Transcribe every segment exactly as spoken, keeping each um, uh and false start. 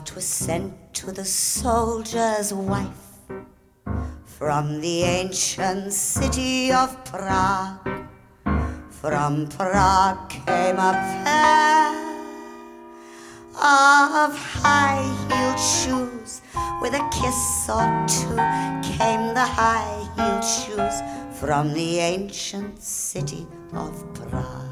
What was sent to the soldier's wife from the ancient city of Prague? From Prague came a pair of high-heeled shoes. With a kiss or two came the high-heeled shoes from the ancient city of Prague.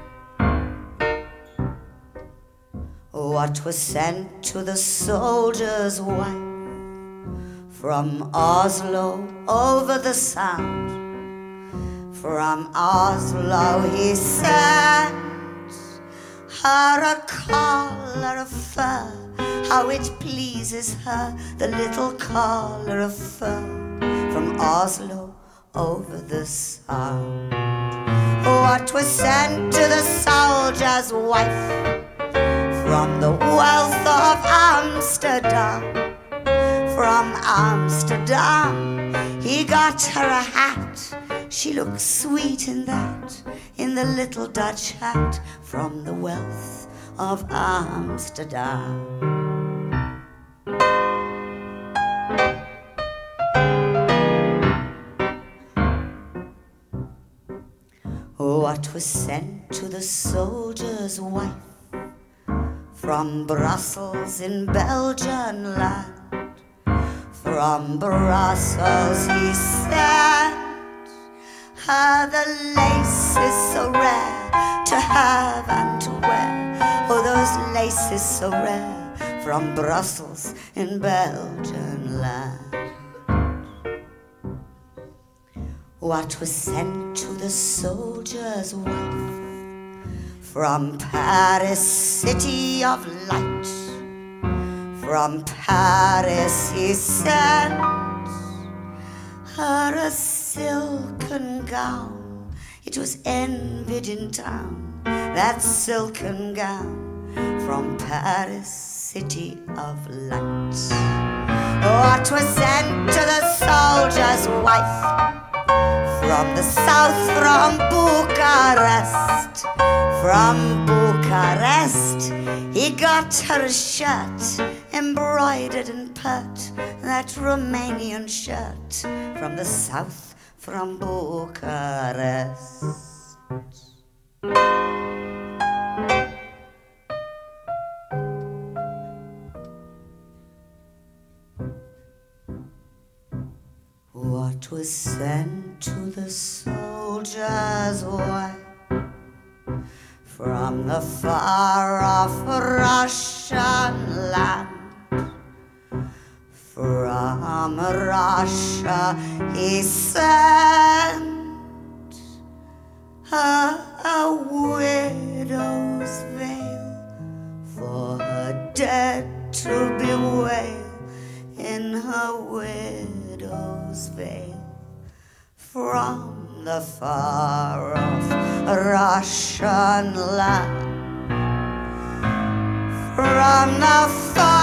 What was sent to the soldier's wife from Oslo over the Sound? From Oslo he sent her a collar of fur. How it pleases her, the little collar of fur, from Oslo over the Sound. What was sent to the soldier's wife from the wealth of Amsterdam? From Amsterdam he got her a hat. She looked sweet in that, in the little Dutch hat, from the wealth of Amsterdam. What was sent to the soldier's wife from Brussels in Belgian land? From Brussels he sent her the laces so rare to have and to wear. Oh, those laces so rare from Brussels in Belgian land. What was sent to the soldier's wife from Paris, city of light? From Paris he sent her a silken gown. It was envied in town, that silken gown, from Paris, city of light. What was sent to the soldier's wife from the south, from Bucharest? From Bucharest he got her a shirt, embroidered and pert, that Romanian shirt, from the south, from Bucharest. What was sent to the soldier's wife from the far-off Russian land? From Russia he sent her a widow's veil for her dead to bewail, in her widow's veil. From the far-off Russian land, from the far